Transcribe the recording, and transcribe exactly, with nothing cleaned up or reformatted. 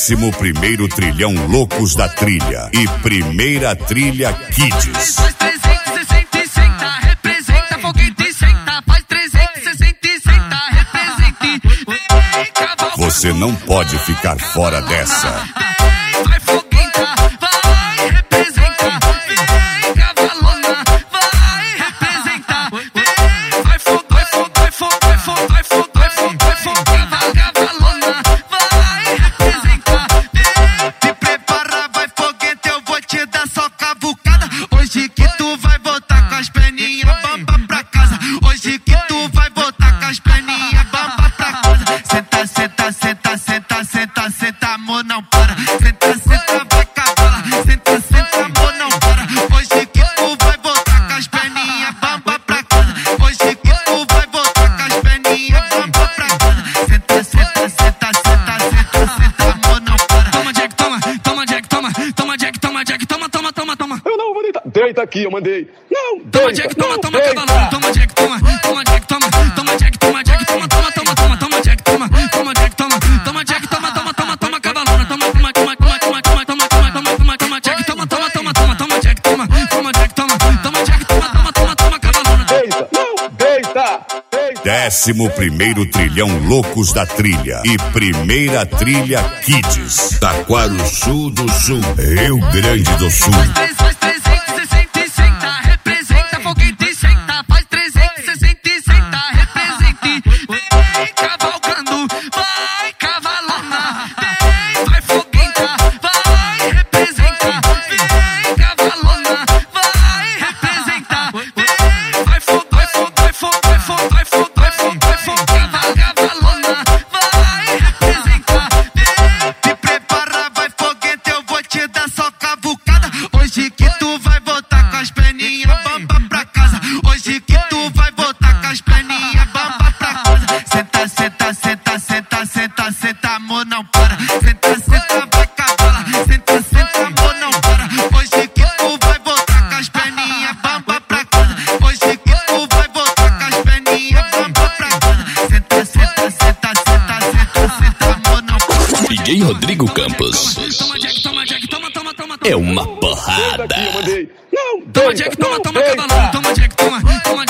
Décimo primeiro trilhão loucos da trilha e primeira trilha Kids. Faz trezentos e sessenta e senta, representa foguete e senta. Faz trezentos e sessenta e senta, represente. Vem, cavalgando. Você não pode ficar fora dessa. Vem, vai foguenta, vai, representa. Vem, cavalona, vai, representa. Vem, vai fogo, vai fogo, vai fogo, vai fogo, vai fogo, vai fogo, vai fogo, cavalona, vai, representa. Vem, te prepara, vai foguete, eu vou te dar só cavucada. Hoje que tu vai voltar com as perninhas bamba pra casa. Hoje que tu vai voltar com as perninhas bamba pra casa. Senta, senta, senta, senta, senta, senta, amor, não para. Senta, senta, vai cavala. Senta, senta, amor, não para. Hoje que tu vai voltar com as perninhas bamba pra casa. Hoje que tu vai voltar com as perninhas bamba pra casa. Senta, senta, senta, senta, senta, senta, amor, não para. Toma, Jack, toma, toma, Jack, toma, toma, Jack, toma, Jack, toma, toma, toma, toma. Eu não vou deitar. Deita aqui, eu mandei. Não, Toma, deita, Jack, toma, não, toma, deita. cavalão. Toma, Jack, toma, toma, Jack, toma, toma, Jack, toma, Jack, toma, toma, toma, toma, toma, Jack, toma, toma, Jack, toma, toma, Jack, toma, toma, toma, toma, cavalona. Toma, toma, toma, toma, toma, toma, toma, toma, toma, toma, toma, Jack, toma, toma, toma, toma, toma, Jack, toma, toma, Jack, toma, toma, Jack, toma, toma, toma, toma, cavalona. Deita, não, deita, deita. Décimo primeiro trilhão loucos da trilha e primeira trilha Kids. Taquarussu do Sul, Rio Grande do Sul. Faz trezentos e sessenta e senta, representa foguete e senta. Faz trezentos e sessenta e senta, represente. Vem, cavalgando, vai, cavalona. Vem, vai foguenta, vai, representa. Vem, cavalona, vai, representa. Vem, vai fogo, vai fogo, vai fogo, vai fogo, vai fogo, vai fogo, vai fogo, cavalona, vai, representa. Vem, te prepara, vai foguete, eu vou te dar só cavucada. Hoje que tu vai voltar com as perninhas bamba pra casa. Hoje que tu vai voltar com as perninhas bamba pra casa. Senta, senta, senta, senta, senta, senta, amor, não para. Senta, senta, vai cavala. Senta, senta, amor, não para. Hoje que tu vai voltar com as perninhas bamba pra casa. Hoje que tu vai voltar com as perninhas bamba pra casa. Senta, senta, senta, senta, senta, senta, amor, não para. D J Rodrigo Campos. Toma, Jack, toma, Jack, toma, toma, toma, toma. É uma Deita porrada. aqui, eu mandei. Não, Toma, deita, Jack, toma, não, toma, deita. cavalão. Toma, Jack, toma, toma,